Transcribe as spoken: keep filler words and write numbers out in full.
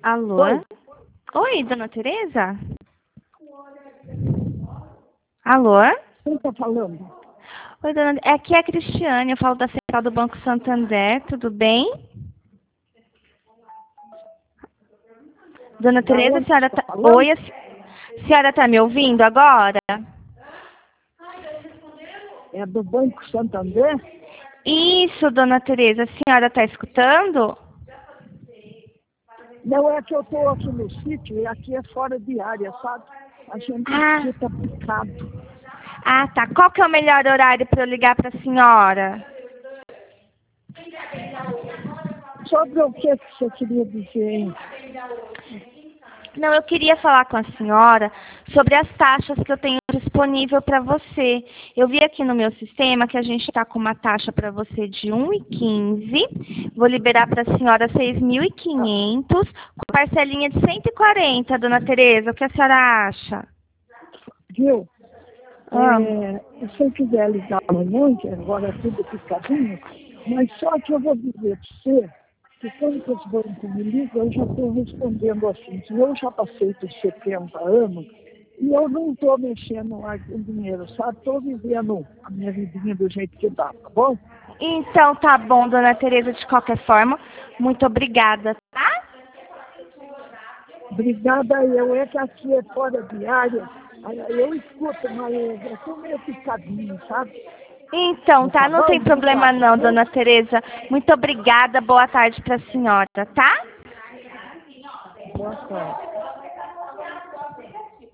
Alô? Oi. Oi, dona Tereza? Alô? Quem está falando? Oi, dona. Aqui é a Cristiane, eu falo da Central do Banco Santander, tudo bem? Dona Da Tereza, a onde senhora você está tá... falando? Oi, a se- a senhora está me ouvindo agora? É do Banco Santander? Isso, dona Tereza, a senhora está escutando? Não, é que eu estou aqui no sítio e aqui é fora de área, sabe? A gente Ah, escuta picado. ah, tá. Qual que é o melhor horário para eu ligar para a senhora? Sobre o que que você queria dizer, hein? Não, eu queria falar com a senhora sobre as taxas que eu tenho disponível para você. Eu vi aqui no meu sistema que a gente está com uma taxa para você de um e quinze. Vou liberar para a senhora seis mil e quinhentos, com parcelinha de cento e quarenta, dona Tereza. O que a senhora acha? Viu? Ah, É, se você quiser ligar amanhã, que agora é tudo picadinho, mas só que eu vou dizer para você que quando os bancos me ligam, eu já estou respondendo assim, que eu já passei por setenta anos e eu não estou mexendo mais com dinheiro, sabe? Estou vivendo a minha vidinha do jeito que dá, tá bom? então tá bom, dona Tereza, de qualquer forma. Muito obrigada, tá? Obrigada, eu é que aqui é fora de área, aí eu escuto, mas eu estou meio picadinho, sabe? Então, tá? Tá Não bom? tem problema Obrigada, não, viu? dona Tereza. Muito obrigada. Boa tarde para a senhora, tá? Boa tarde.